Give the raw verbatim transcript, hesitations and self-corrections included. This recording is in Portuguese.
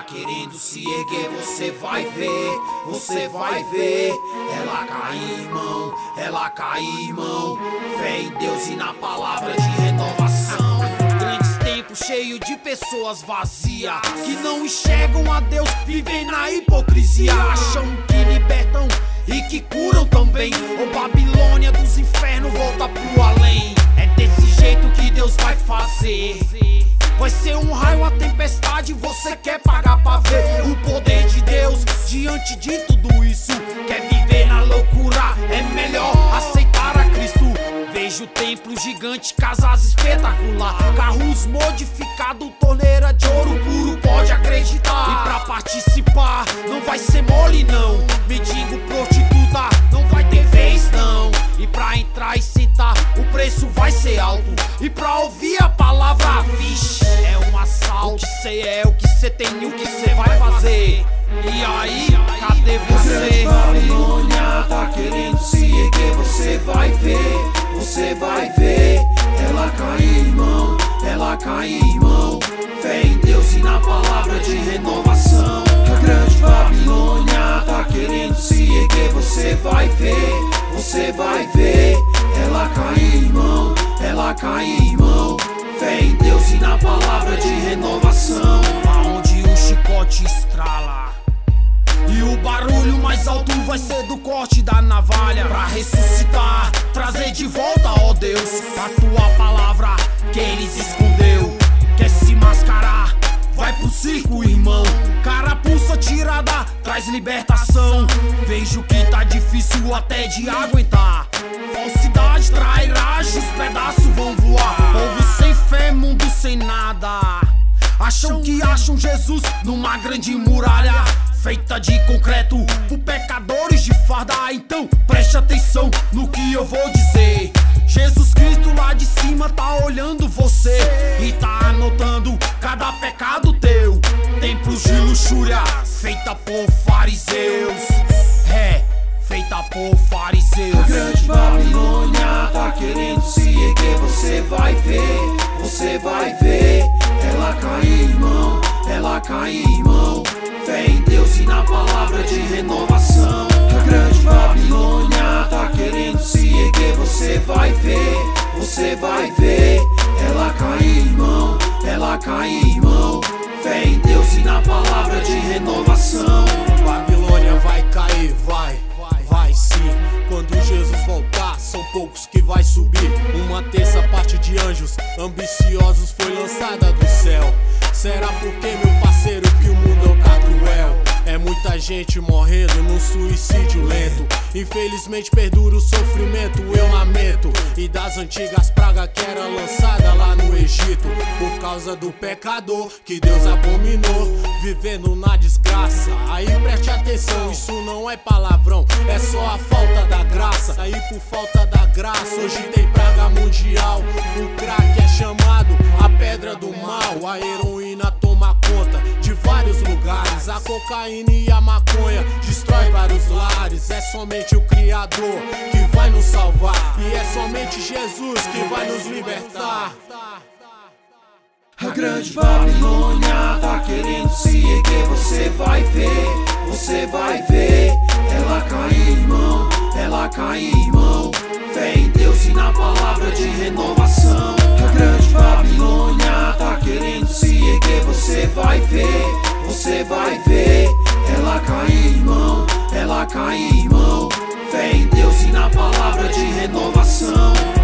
querendo se erguer, você vai ver, você vai ver. Ela cair, irmão, ela cair, irmão. Fé em Deus e na palavra de renovação. Grandes tempos cheios de pessoas vazias, que não enxergam a Deus, vivem na hipocrisia. Acham que libertam e que curam também. Ô Babilônia dos infernos, volta pro além. É desse jeito que Deus vai fazer. Vai ser um raio, uma tempestade, você quer pagar pra ver o poder de Deus diante de tudo isso. Quer viver na loucura, é melhor aceitar a Cristo. Vejo templo gigante, casas espetacular, carros modificados, torneira de ouro puro, pode acreditar. E pra participar, não vai ser mole não. Mendigo, prostituta, não vai ter vez não. E pra entrar e sentar, o preço vai ser alto. E pra ouvir a palavra, vixe, é um assalto. O que cê é, o que cê tem e o que cê vai fazer. E aí, cadê você? Babilônia tá querendo se erguer, você vai ver, você vai ver. Ela cair, irmão, ela cair, irmão. Fé em Deus e na palavra de renovação. A grande Babilônia tá querendo se erguer, você vai ver, você vai ver. Ela cair, irmão, ela cair, irmão. Fé em Deus e na palavra de renovação. Aonde o chicote estrala e o barulho mais alto vai ser do corte da navalha. Pra ressuscitar, trazer de volta, ó Deus, a tua palavra que eles escondeu. Quer se mascarar? Vai pro circo, irmão. Carapuça tirada, traz libertação. Vejo que tá difícil até de aguentar. Falsidade, trairagem, os pedaços vão voar. Povo sem fé, mundo sem nada. Acham que acham Jesus numa grande muralha feita de concreto, por pecadores de farda. Então preste atenção no que eu vou dizer. Jesus Cristo lá de cima tá olhando você e tá anotando cada pecado teu. Templos de luxúria, feita por fariseus. É, feita por fariseus. A grande Babilônia tá querendo se erguer, você vai ver, você vai ver. Ela cair, irmão, ela cair, irmão. Fé em Deus e na palavra de renovação. A grande Babilônia tá querendo se erguer, você vai ver, você vai ver. Ela cair, irmão, ela cair, irmão. Fé em Deus e na palavra de renovação. Babilônia vai cair, vai, vai sim. Quando Jesus voltar, são poucos que vai subir. Uma terça parte de anjos ambiciosos foi lançada do céu. Será porque, meu parceiro, que o mundo tá cruel? É muita gente morrendo num suicídio lento. Infelizmente perdura o sofrimento, eu lamento. E das antigas pragas que era lançada lá no Egito, por causa do pecador que Deus abominou, vivendo na desgraça. Aí preste atenção, isso não é palavrão, é só a falta da graça. Aí por falta da graça, hoje tem praga mundial. O crack é chamado a pedra do mal. A heroína toma conta de vários lugares. A cocaína e a maconha destrói vários lares. É somente o Criador que vai nos salvar, e é somente Jesus que vai nos libertar. A grande Babilônia tá querendo se erguer, você vai ver, você vai ver. Ela cair, irmão, ela cair, irmão. Fé em Deus e na palavra de renovação. A grande Babilônia tá querendo se erguer, você vai ver, você vai ver. Ela cair, irmão, ela cair, irmão. Fé em Deus e na palavra de renovação.